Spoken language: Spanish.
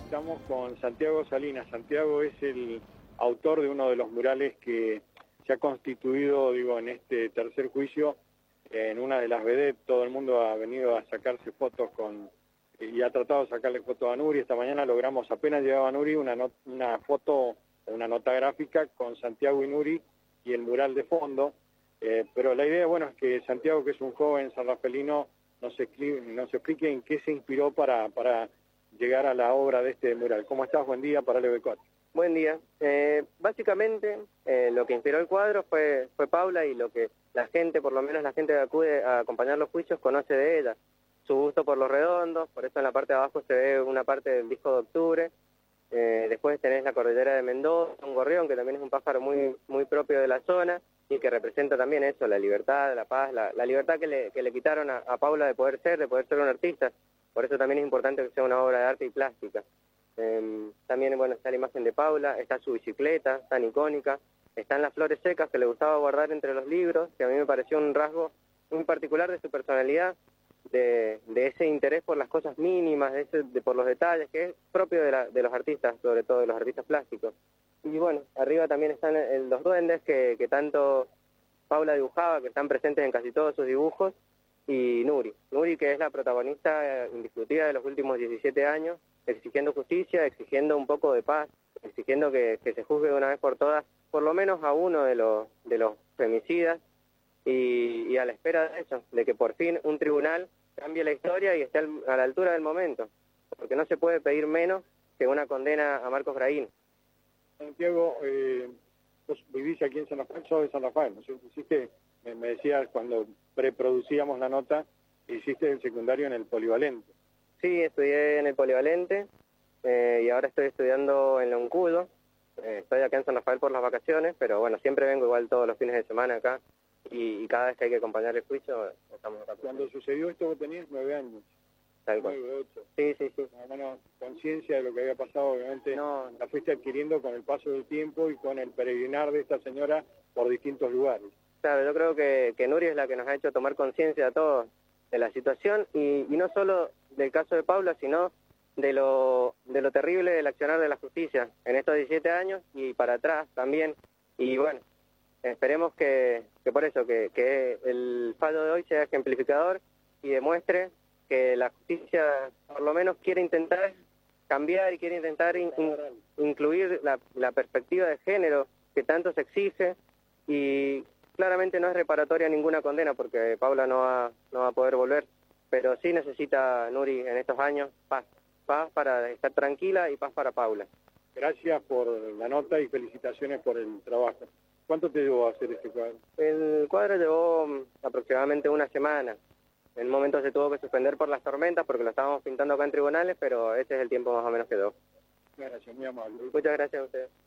Estamos con Santiago Salinas. Santiago es el autor de uno de los murales que se ha constituido, en este tercer juicio, en una de las vedettes. Todo el mundo ha venido a sacarse fotos y ha tratado de sacarle fotos a Nuri. Esta mañana logramos, apenas llegaba Nuri, una foto, una nota gráfica con Santiago y Nuri y el mural de fondo. Pero la idea, es que Santiago, que es un joven sanrafaelino, nos explique en qué se inspiró para llegar a la obra de este mural. ¿Cómo estás? Buen día para Lebecot. Buen día. Básicamente, lo que inspiró el cuadro fue Paula, y lo que la gente, por lo menos la gente que acude a acompañar los juicios, conoce de ella. Su gusto por los redondos, por eso en la parte de abajo se ve una parte del disco de octubre. Después tenés la cordillera de Mendoza, un gorrión, que también es un pájaro muy propio de la zona, y que representa también eso, la libertad, la paz, la libertad que le quitaron a Paula de poder ser un artista. Por eso también es importante que sea una obra de arte y plástica. También, está la imagen de Paula, está su bicicleta, tan icónica, están las flores secas que le gustaba guardar entre los libros, que a mí me pareció un rasgo muy particular de su personalidad, de ese interés por las cosas mínimas, por los detalles, que es propio de los artistas, sobre todo de los artistas plásticos. Y arriba también están los duendes que tanto Paula dibujaba, que están presentes en casi todos sus dibujos, y Nuri, que es la protagonista indiscutida de los últimos 17 años, exigiendo justicia, exigiendo un poco de paz, exigiendo que se juzgue de una vez por todas, por lo menos a uno de los femicidas, y a la espera de eso, de que por fin un tribunal cambie la historia y esté a la altura del momento, porque no se puede pedir menos que una condena a Marcos Brahim. Santiago, vos vivís aquí en San Rafael, sos de San Rafael, ¿no? Hiciste, me decías cuando preproducíamos la nota, hiciste el secundario en el Polivalente. Sí, estudié en el Polivalente, y ahora estoy estudiando en la Uncudo. Estoy acá en San Rafael por las vacaciones, pero siempre vengo igual todos los fines de semana acá, y cada vez que hay que acompañar el juicio, estamos acá. Cuando sucedió esto vos tenías 9 años. Tal cual. 9, 8. Sí. Conciencia de lo que había pasado, obviamente, la fuiste adquiriendo con el paso del tiempo y con el peregrinar de esta señora por distintos lugares. Claro, yo creo que Nuri es la que nos ha hecho tomar conciencia a todos de la situación, y no solo del caso de Paula, sino de lo terrible del accionar de la justicia en estos 17 años y para atrás también. Y esperemos que por eso, que el fallo de hoy sea ejemplificador y demuestre que la justicia por lo menos quiere intentar cambiar y quiere intentar incluir la perspectiva de género que tanto se exige, y claramente no es reparatoria ninguna condena porque Paula no va a poder volver, pero sí necesita Nuri en estos años paz para estar tranquila y paz para Paula. Gracias por la nota y felicitaciones por el trabajo. ¿Cuánto te llevó a hacer este cuadro? El cuadro llevó aproximadamente una semana. En un momento se tuvo que suspender por las tormentas porque lo estábamos pintando acá en tribunales, pero ese es el tiempo más o menos que dio. Gracias, muy amable. Muchas gracias a ustedes.